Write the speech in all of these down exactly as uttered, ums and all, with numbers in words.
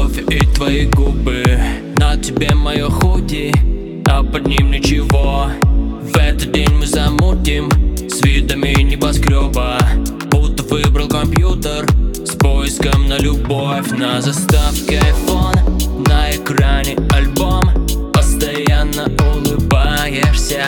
кофе и твои губы. На тебе мое худи, а под ним ничего. В этот день мы замутим с видами небоскреба. Будто выбрал компьютер с поиском на любовь. На заставке айфон, на экране альбом. Постоянно улыбаешься,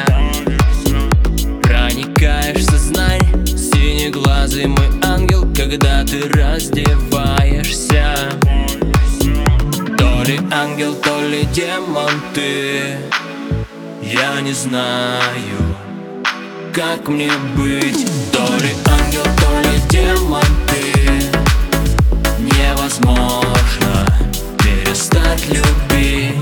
проникаешь в сознание. Синеглазый мой ангел, когда ты раздеваешься. То ли ангел, то ли демон ты, я не знаю, как мне быть. То ли ангел, то ли демон ты, невозможно перестать любить.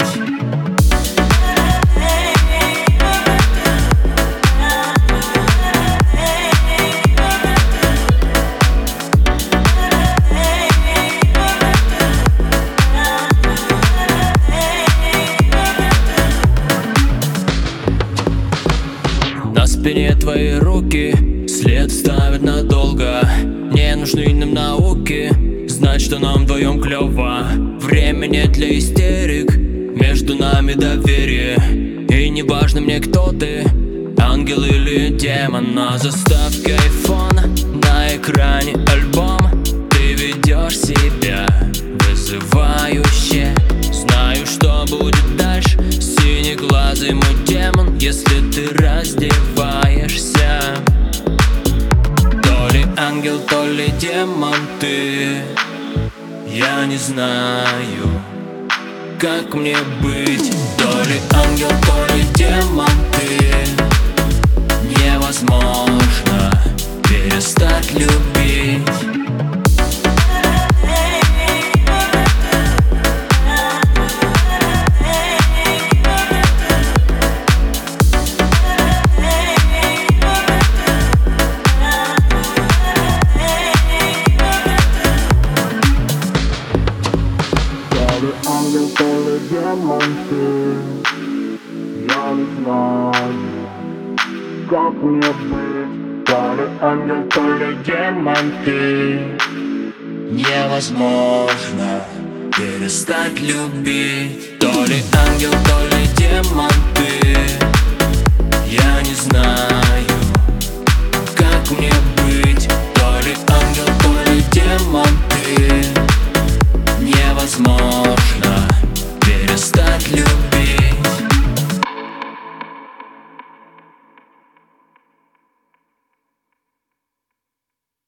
На спине твои руки след ставят надолго. Не нужны нам науки знать, что нам вдвоем клёво. Время нет для истерик, между нами доверие. И не важно мне, кто ты, ангел или демон. На заставке айфон, на экране альбом. Ты ведешь себя вызывающе. Знаю, что будет дальше, синеглазый мой демон, если ты раздеваешься. То ли ангел, то ли демон ты, я не знаю, как мне быть. То ли ангел, то ли демон ты, невозможно перестать любить. Ангел, то ли демон ты, я не знаю, как мне быть. То ли ангел, то ли демон ты, невозможно перестать любить. То ли ангел, то ли демон ты, я не знаю, как мне быть.